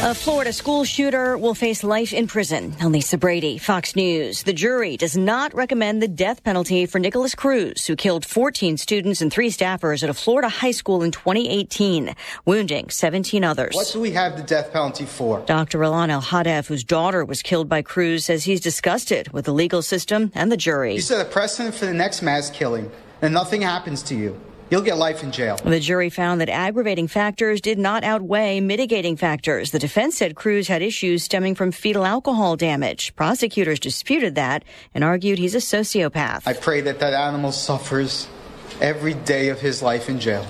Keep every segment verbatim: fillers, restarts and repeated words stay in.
A Florida school shooter will face life in prison. Lisa Brady, Fox News. The jury does not recommend the death penalty for Nicholas Cruz, who killed fourteen students and three staffers at a Florida high school in twenty eighteen, wounding seventeen others. What do we have the death penalty for? Doctor Ilan El-Hadef, whose daughter was killed by Cruz, says he's disgusted with the legal system and the jury. You set a precedent for the next mass killing, and nothing happens to you. You'll get life in jail. The jury found that aggravating factors did not outweigh mitigating factors. The defense said Cruz had issues stemming from fetal alcohol damage. Prosecutors disputed that and argued he's a sociopath. I pray that that animal suffers every day of his life in jail.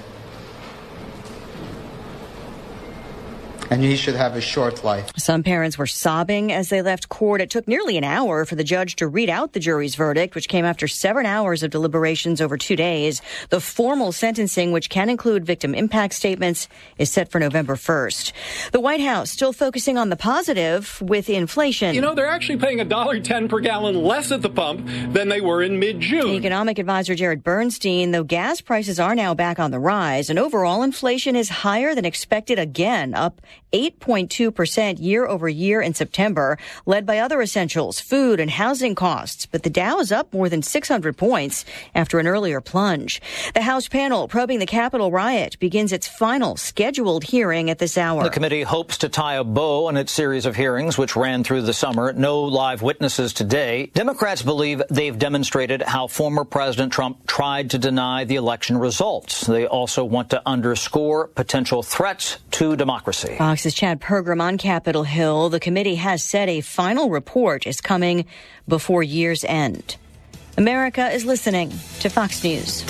And he should have a short life. Some parents were sobbing as they left court. It took nearly an hour for the judge to read out the jury's verdict, which came after seven hours of deliberations over two days. The formal sentencing, which can include victim impact statements, is set for November first. The White House still focusing on the positive with inflation. You know, they're actually paying one dollar ten per gallon less at the pump than they were in mid-June. Economic advisor Jared Bernstein, though gas prices are now back on the rise, and overall inflation is higher than expected again, up eight point two percent year over year in September, led by other essentials, food and housing costs. But the Dow is up more than six hundred points after an earlier plunge. The House panel probing the Capitol riot begins its final scheduled hearing at this hour. The committee hopes to tie a bow on its series of hearings, which ran through the summer. No live witnesses today. Democrats believe they've demonstrated how former President Trump tried to deny the election results. They also want to underscore potential threats to democracy. Fox's Chad Pergram on Capitol Hill. The committee has said a final report is coming before year's end. America is listening to Fox News.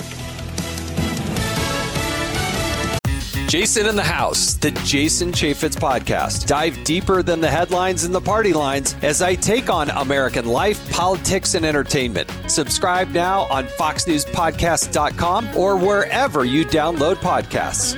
Jason in the House, the Jason Chaffetz podcast. Dive deeper than the headlines and the party lines as I take on American life, politics, and entertainment. Subscribe now on fox news podcast dot com or wherever you download podcasts.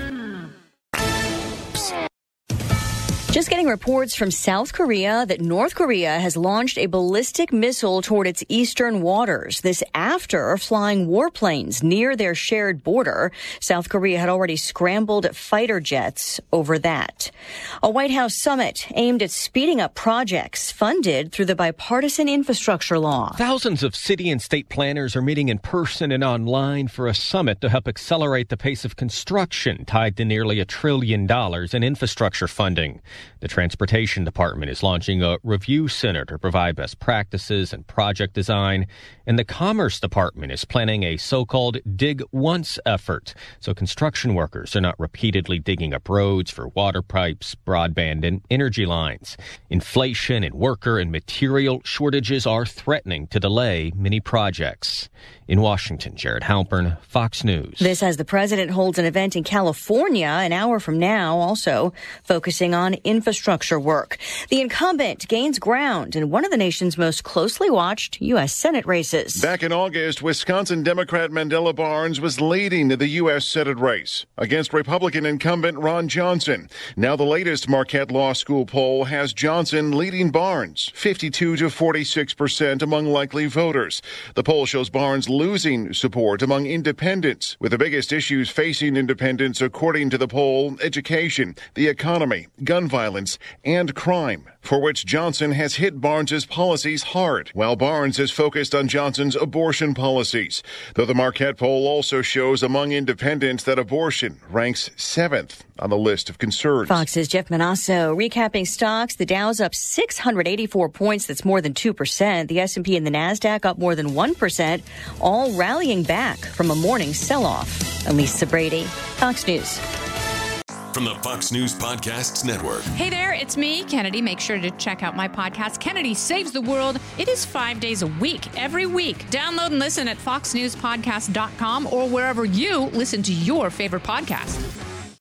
Just getting reports from South Korea that North Korea has launched a ballistic missile toward its eastern waters. This after flying warplanes near their shared border. South Korea had already scrambled fighter jets over that. A White House summit aimed at speeding up projects funded through the bipartisan infrastructure law. Thousands of city and state planners are meeting in person and online for a summit to help accelerate the pace of construction tied to nearly a trillion dollars in infrastructure funding. The Transportation Department is launching a review center to provide best practices and project design, and the Commerce Department is planning a so-called Dig Once effort, so construction workers are not repeatedly digging up roads for water pipes, broadband, and energy lines. Inflation and worker and material shortages are threatening to delay many projects. In Washington, Jared Halpern, Fox News. This as the president holds an event in California an hour from now, also focusing on infrastructure work. The incumbent gains ground in one of the nation's most closely watched U S. Senate races. Back in August, Wisconsin Democrat Mandela Barnes was leading the U S. Senate race against Republican incumbent Ron Johnson. Now the latest Marquette Law School poll has Johnson leading Barnes, fifty-two to forty-six percent among likely voters. The poll shows Barnes losing support among independents, with the biggest issues facing independents, according to the poll, education, the economy, gun violence, and crime, for which Johnson has hit Barnes's policies hard, while Barnes is focused on Johnson's abortion policies. Though the Marquette poll also shows among independents that abortion ranks seventh on the list of concerns. Fox's Jeff Manasso recapping stocks. The Dow's up six hundred eighty-four points. That's more than two percent. The S and P and the NASDAQ up more than one percent, all rallying back from a morning sell-off. Lisa Brady, Fox News. From the Fox News Podcasts Network. Hey there, it's me, Kennedy. Make sure to check out my podcast, Kennedy Saves the World. It is five days a week, every week. Download and listen at fox news podcast dot com or wherever you listen to your favorite podcasts.